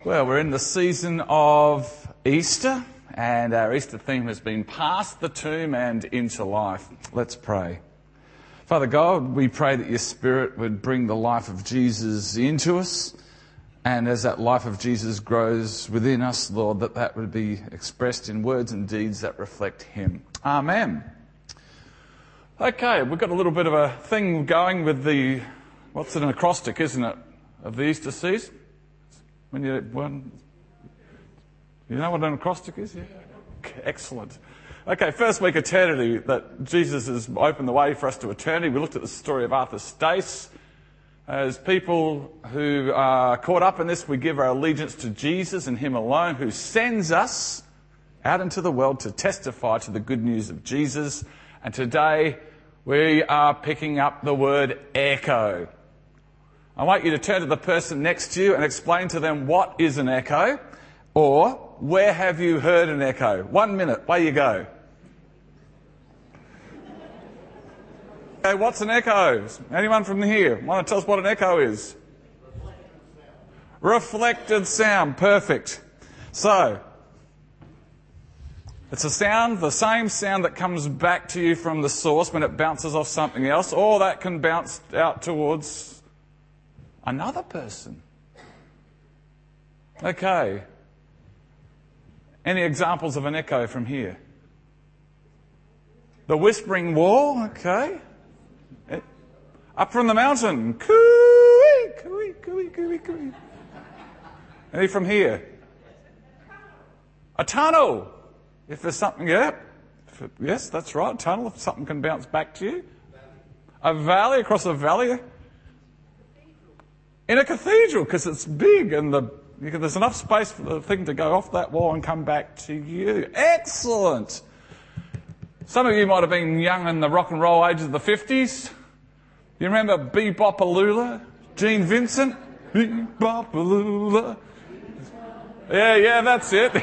Well, we're in the season of Easter, and our Easter theme has been past the tomb and into life. Let's pray. Father God, we pray that your Spirit would bring the life of Jesus into us, and as that life of Jesus grows within us, Lord, that would be expressed in words and deeds that reflect him. Amen. Okay, we've got a little bit of a thing going with what's an acrostic, isn't it, of the Easter season? You know what an acrostic is? Yeah. Excellent. Okay, first week eternity, that Jesus has opened the way for us to eternity. We looked at the story of Arthur Stace. As people who are caught up in this, we give our allegiance to Jesus and him alone, who sends us out into the world to testify to the good news of Jesus. And today we are picking up the word echo. I want you to turn to the person next to you and explain to them what is an echo, or where have you heard an echo? 1 minute, away you go. Okay, what's an echo? Anyone from here want to tell us what an echo is? Reflected sound, perfect. So, it's a sound, the same sound that comes back to you from the source when it bounces off something else, or that can bounce out towards another person. Okay. Any examples of an echo from here? The whispering wall, okay. Up from the mountain. Cooey, cooey, cooey, cooey, cooey. Any from here? A tunnel. If there's something, yes, that's right, a tunnel, if something can bounce back to you. A valley, across a valley. In a cathedral, because it's big and there's enough space for the thing to go off that wall and come back to you. Excellent! Some of you might have been young in the rock and roll age of the 50s. You remember Bebopalula? Gene Vincent? Bebopalula. Yeah, that's it.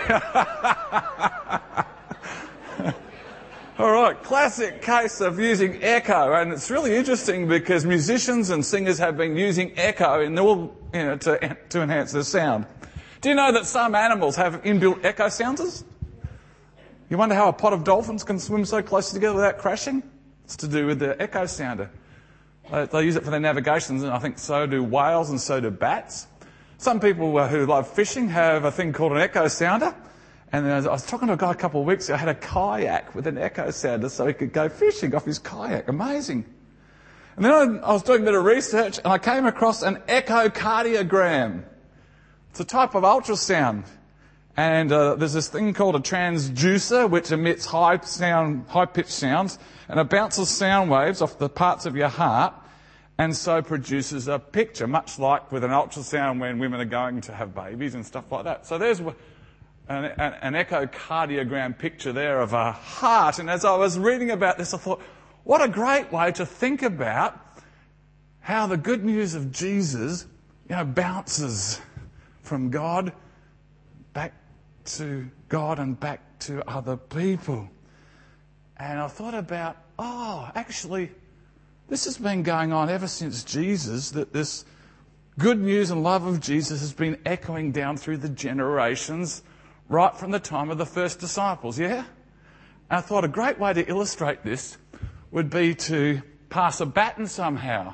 All right, classic case of using echo, and it's really interesting because musicians and singers have been using echo to enhance their sound. Do you know that some animals have inbuilt echo sounders? You wonder how a pod of dolphins can swim so close together without crashing? It's to do with the echo sounder. They use it for their navigations, and I think so do whales and so do bats. Some people who love fishing have a thing called an echo sounder. And then I was talking to a guy a couple of weeks ago who had a kayak with an echo sounder so he could go fishing off his kayak. Amazing. And then I was doing a bit of research and I came across an echocardiogram. It's a type of ultrasound. And there's this thing called a transducer which emits high-pitched sounds, and it bounces sound waves off the parts of your heart and so produces a picture, much like with an ultrasound when women are going to have babies and stuff like that. So there's an echocardiogram picture there of a heart. And as I was reading about this, I thought, what a great way to think about how the good news of Jesus, bounces from God back to God and back to other people. And I thought about, actually, this has been going on ever since Jesus, that this good news and love of Jesus has been echoing down through the generations right from the time of the first disciples, yeah? And I thought a great way to illustrate this would be to pass a baton somehow.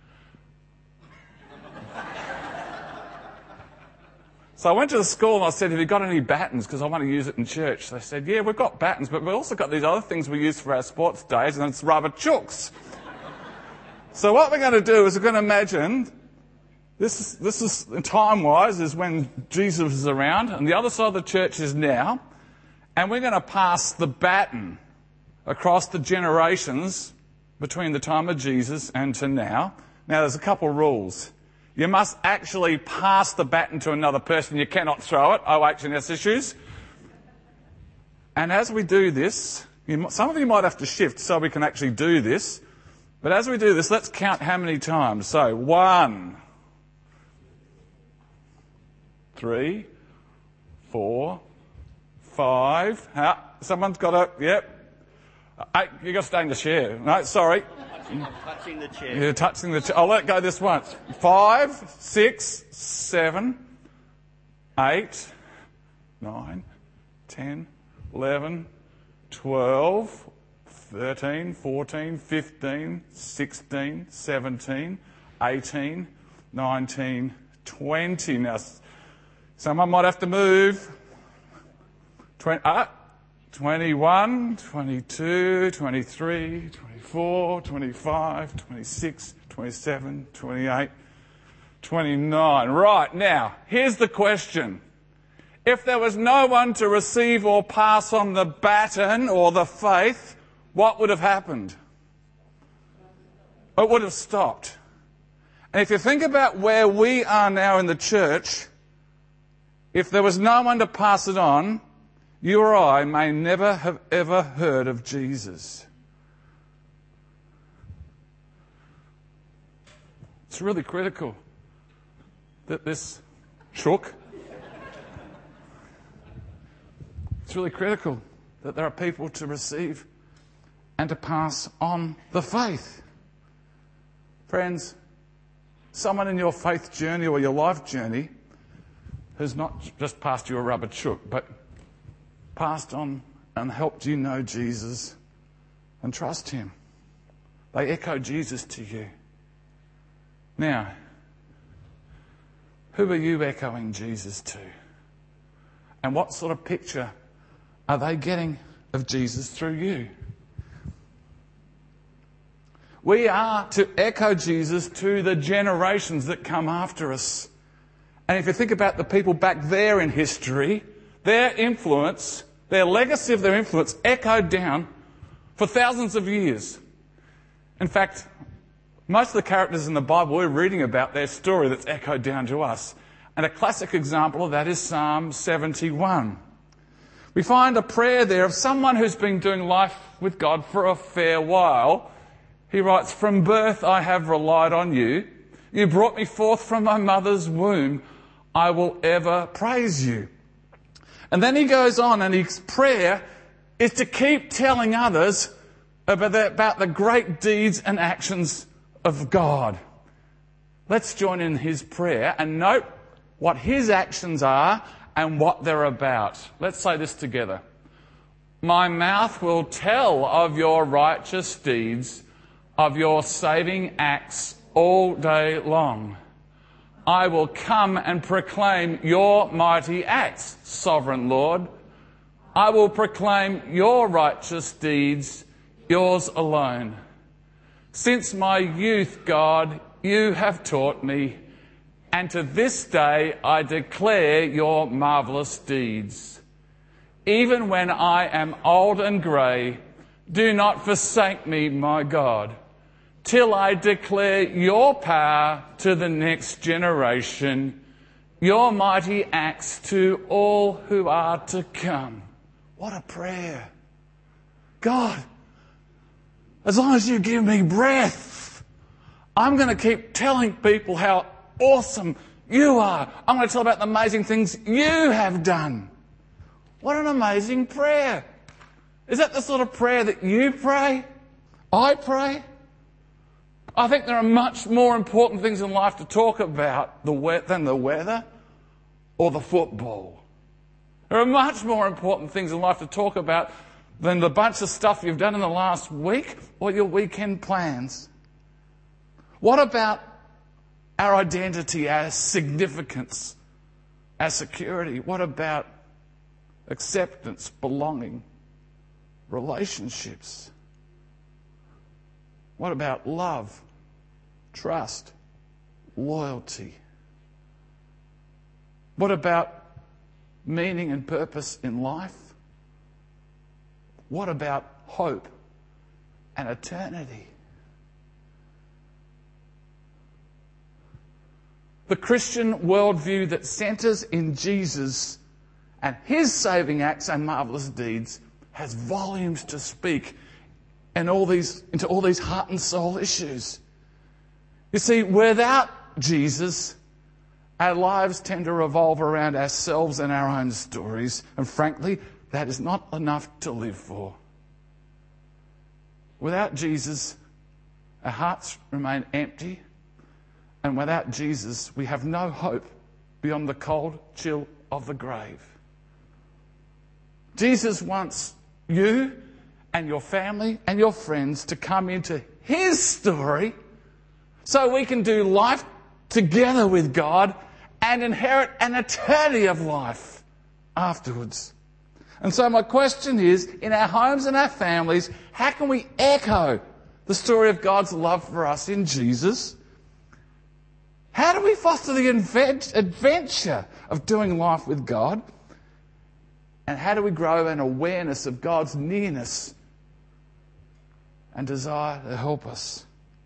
So I went to the school and I said, have you got any batons? Because I want to use it in church. They said, yeah, we've got batons, but we've also got these other things we use for our sports days, and it's rubber chooks. So what we're going to do is we're going to imagine this is time-wise is when Jesus is around, and the other side of the church is now, and we're going to pass the baton across the generations between the time of Jesus and to now. Now, there's a couple of rules. You must actually pass the baton to another person. You cannot throw it. OH&S issues. And as we do this, some of you might have to shift so we can actually do this. But as we do this, let's count how many times. So, 1, 3, 4, 5. Someone's got a, yep. You got to stay in the chair. No, sorry. I'm touching the chair. You're touching the chair. I'll let go this once. 5, 6, 7, 8, 9, 10, 11, 12, 13, 14, 15, 16, 17, 18, 19, 20. Now, someone might have to move. 21, 22, 23, 24, 25, 26, 27, 28, 29. Right, now, here's the question. If there was no one to receive or pass on the baton or the faith, what would have happened? It would have stopped. And if you think about where we are now in the church, if there was no one to pass it on, you or I may never have ever heard of Jesus. It's really critical that this shook. It's really critical that there are people to receive and to pass on the faith. Friends, someone in your faith journey or your life journey has not just passed you a rubber chook, but passed on and helped you know Jesus and trust him. They echo Jesus to you. Now, who are you echoing Jesus to? And what sort of picture are they getting of Jesus through you? We are to echo Jesus to the generations that come after us. And if you think about the people back there in history, their influence, their legacy of their influence echoed down for thousands of years. In fact, most of the characters in the Bible, we're reading about their story that's echoed down to us. And a classic example of that is Psalm 71. We find a prayer there of someone who's been doing life with God for a fair while. He writes, "From birth I have relied on you. You brought me forth from my mother's womb. I will ever praise you." And then he goes on, and his prayer is to keep telling others about the great deeds and actions of God. Let's join in his prayer and note what his actions are and what they're about. Let's say this together. "My mouth will tell of your righteous deeds, of your saving acts all day long. I will come and proclaim your mighty acts, sovereign Lord. I will proclaim your righteous deeds, yours alone. Since my youth, God, you have taught me, and to this day I declare your marvellous deeds. Even when I am old and grey, do not forsake me, my God, till I declare your power to the next generation, your mighty acts to all who are to come." What a prayer. God, as long as you give me breath, I'm going to keep telling people how awesome you are. I'm going to tell about the amazing things you have done. What an amazing prayer. Is that the sort of prayer that you pray? I pray? I think there are much more important things in life to talk about than the weather or the football. There are much more important things in life to talk about than the bunch of stuff you've done in the last week or your weekend plans. What about our identity, our significance, our security? What about acceptance, belonging, relationships? What about love, trust, loyalty? What about meaning and purpose in life? What about hope and eternity? The Christian worldview that centres in Jesus and his saving acts and marvellous deeds has volumes to speak into all these heart and soul issues. You see, without Jesus, our lives tend to revolve around ourselves and our own stories, and frankly, that is not enough to live for. Without Jesus, our hearts remain empty, and without Jesus, we have no hope beyond the cold chill of the grave. Jesus wants you and your family and your friends to come into his story so we can do life together with God and inherit an eternity of life afterwards. And so my question is, in our homes and our families, how can we echo the story of God's love for us in Jesus? How do we foster the adventure of doing life with God? And how do we grow an awareness of God's nearness and desire to help us?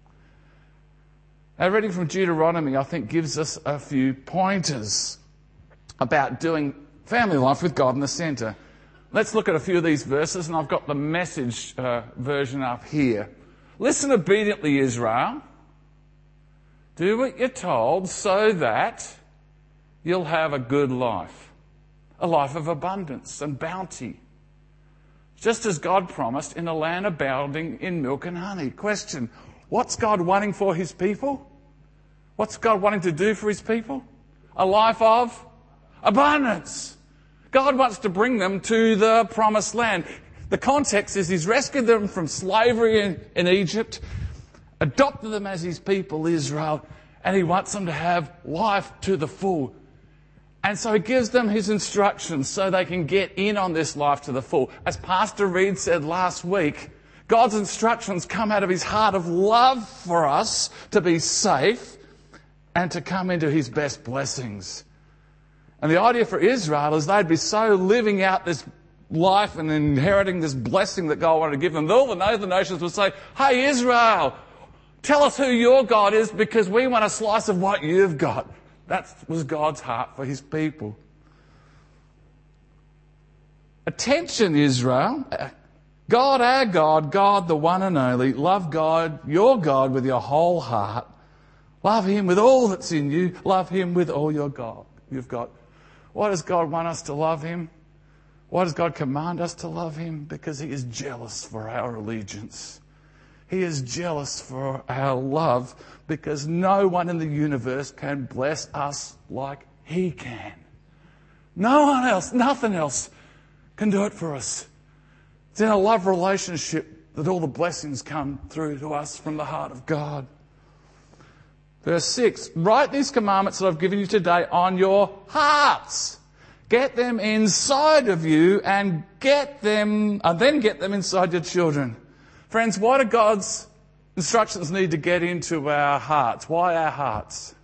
Our reading from Deuteronomy, I think, gives us a few pointers about doing family life with God in the centre. Let's look at a few of these verses, and I've got the Message version up here. Listen obediently, Israel. Do what you're told so that you'll have a good life, a life of abundance and bounty, just as God promised, in a land abounding in milk and honey. Question, what's God wanting for his people? What's God wanting to do for his people? A life of abundance. God wants to bring them to the promised land. The context is he's rescued them from slavery in Egypt, adopted them as his people, Israel, and he wants them to have life to the full. And so he gives them his instructions so they can get in on this life to the full. As Pastor Reed said last week, God's instructions come out of his heart of love for us to be safe and to come into his best blessings. And the idea for Israel is they'd be so living out this life and inheriting this blessing that God wanted to give them, all the other nations would say, hey, Israel, tell us who your God is because we want a slice of what you've got. That was God's heart for his people. Attention, Israel. God, our God, God the one and only. Love God, your God, with your whole heart. Love him with all that's in you. Love him with all you've got. Why does God want us to love him? Why does God command us to love him? Because he is jealous for our allegiance. He is jealous for our love because no one in the universe can bless us like he can. No one else, nothing else can do it for us. It's in a love relationship that all the blessings come through to us from the heart of God. Verse 6, write these commandments that I've given you today on your hearts. Get them inside of you and then get them inside your children. Friends, why do God's instructions need to get into our hearts? Why our hearts?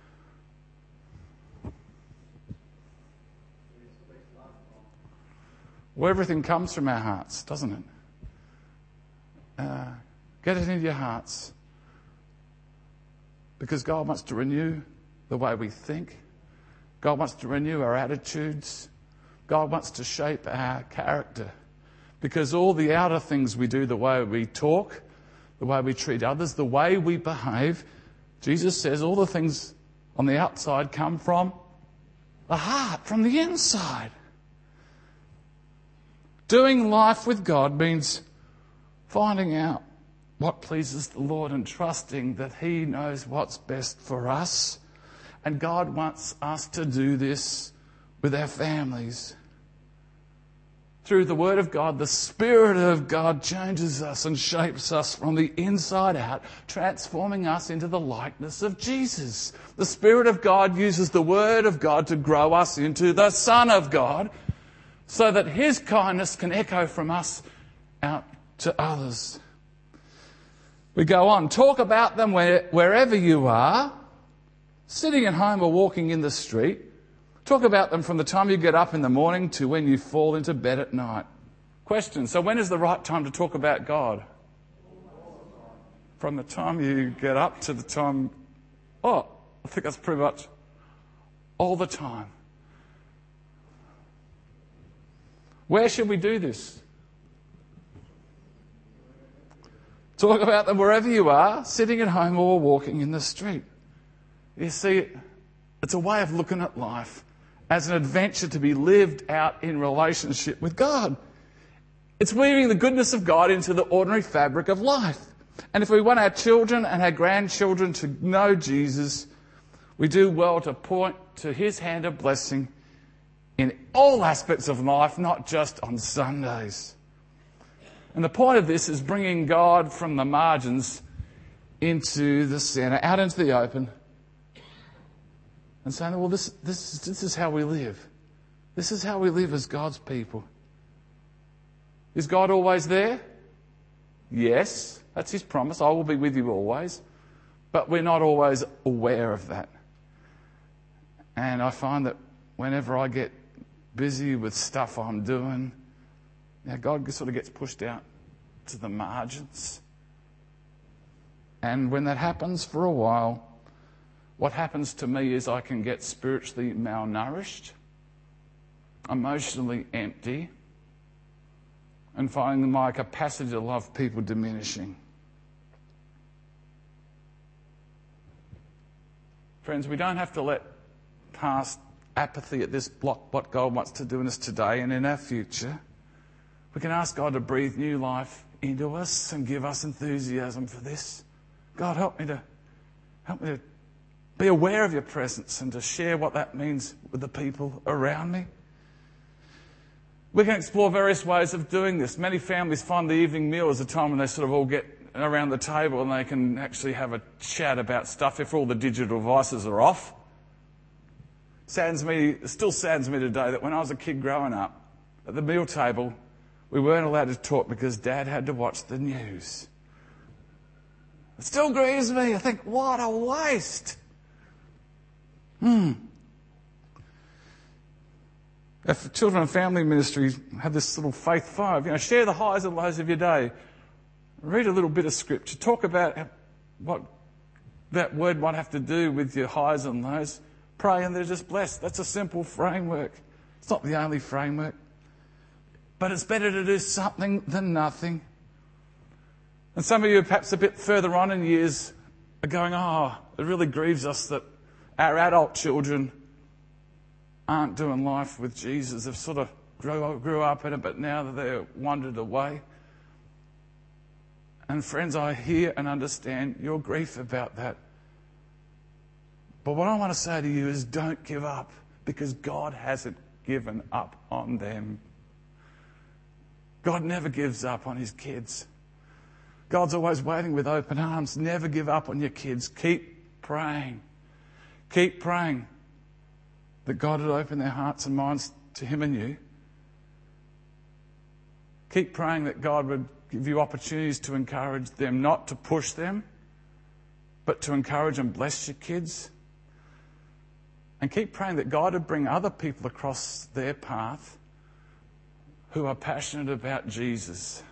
Well, everything comes from our hearts, doesn't it? Get it into your hearts. Because God wants to renew the way we think. God wants to renew our attitudes. God wants to shape our character. Because all the outer things we do, the way we talk, the way we treat others, the way we behave, Jesus says all the things on the outside come from the heart, from the inside. Doing life with God means finding out what pleases the Lord and trusting that he knows what's best for us. And God wants us to do this with our families. Through the Word of God, the Spirit of God changes us and shapes us from the inside out, transforming us into the likeness of Jesus. The Spirit of God uses the Word of God to grow us into the Son of God, so that his kindness can echo from us out to others. We go on. Talk about them wherever you are, sitting at home or walking in the street. Talk about them from the time you get up in the morning to when you fall into bed at night. Question, so when is the right time to talk about God? From the time you get up to the time... I think that's pretty much all the time. Where should we do this? Talk about them wherever you are, sitting at home or walking in the street. You see, it's a way of looking at life as an adventure to be lived out in relationship with God. It's weaving the goodness of God into the ordinary fabric of life. And if we want our children and our grandchildren to know Jesus, we do well to point to his hand of blessing in all aspects of life, not just on Sundays. And the point of this is bringing God from the margins into the centre, out into the open, and saying, well, this is how we live. This is how we live as God's people. Is God always there? Yes, that's his promise. I will be with you always. But we're not always aware of that. And I find that whenever I get busy with stuff I'm doing, God sort of gets pushed out to the margins. And when that happens for a while, what happens to me is I can get spiritually malnourished, emotionally empty, and finding my capacity to love people diminishing. Friends, we don't have to let past apathy at this block what God wants to do in us today and in our future. We can ask God to breathe new life into us and give us enthusiasm for this. God, help me to be aware of your presence and to share what that means with the people around me. We can explore various ways of doing this. Many families find the evening meal as a time when they sort of all get around the table and they can actually have a chat about stuff if all the digital devices are off. It still saddens me today that when I was a kid growing up, at the meal table, we weren't allowed to talk because Dad had to watch the news. It still grieves me. I think, what a waste. If Children and Family Ministry have this little Faith 5, share the highs and lows of your day. Read a little bit of scripture. Talk about what that word might have to do with your highs and lows. Pray and they're just blessed. That's a simple framework. It's not the only framework. But it's better to do something than nothing. And some of you perhaps a bit further on in years are going, it really grieves us that our adult children aren't doing life with Jesus. They've sort of grew up in it, but now they're wandered away. And friends, I hear and understand your grief about that. But what I want to say to you is don't give up, because God hasn't given up on them. God never gives up on his kids. God's always waiting with open arms. Never give up on your kids. Keep praying. Keep praying that God would open their hearts and minds to him and you. Keep praying that God would give you opportunities to encourage them, not to push them, but to encourage and bless your kids. And keep praying that God would bring other people across their path who are passionate about Jesus.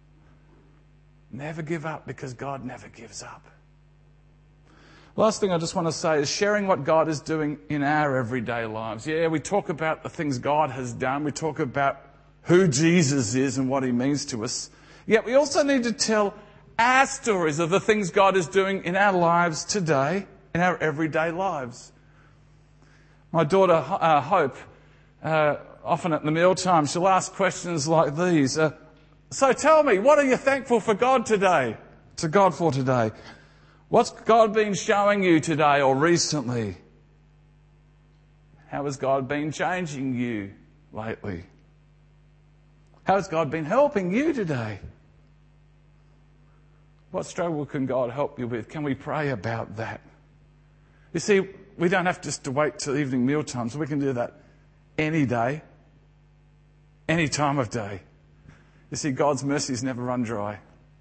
Never give up, because God never gives up. Last thing I just want to say is sharing what God is doing in our everyday lives. Yeah, we talk about the things God has done. We talk about who Jesus is and what he means to us. Yet we also need to tell our stories of the things God is doing in our lives today, in our everyday lives. My daughter, Hope, often at the mealtime, she'll ask questions like these. So tell me, what are you thankful for God today? To God for today. What's God been showing you today or recently? How has God been changing you lately? How has God been helping you today? What struggle can God help you with? Can we pray about that? You see, we don't have just to wait till evening meal times. We can do that any day, any time of day. You see, God's mercies never run dry.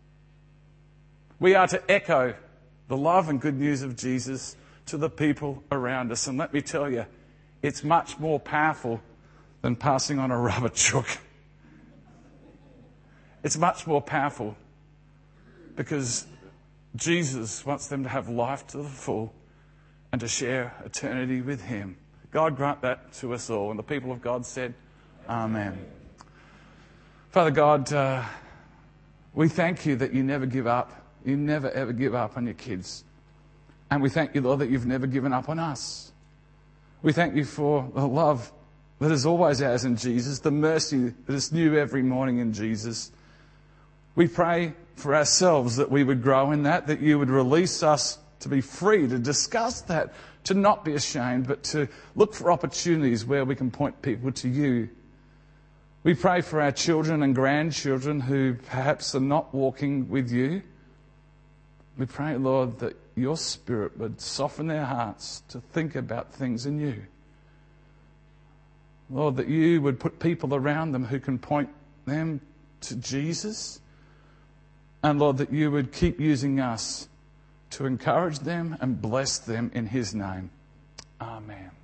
We are to echo the love and good news of Jesus to the people around us. And let me tell you, it's much more powerful than passing on a rubber chook. It's much more powerful because Jesus wants them to have life to the full and to share eternity with him. God grant that to us all. And the people of God said, Amen. Father God, we thank you that you never give up. You never ever give up on your kids. And we thank you, Lord, that you've never given up on us. We thank you for the love that is always ours in Jesus, the mercy that is new every morning in Jesus. We pray for ourselves that we would grow in that you would release us to be free to discuss that, to not be ashamed, but to look for opportunities where we can point people to you. We pray for our children and grandchildren who perhaps are not walking with you. We pray, Lord, that your Spirit would soften their hearts to think about things in you. Lord, that you would put people around them who can point them to Jesus. And Lord, that you would keep using us to encourage them and bless them in his name. Amen.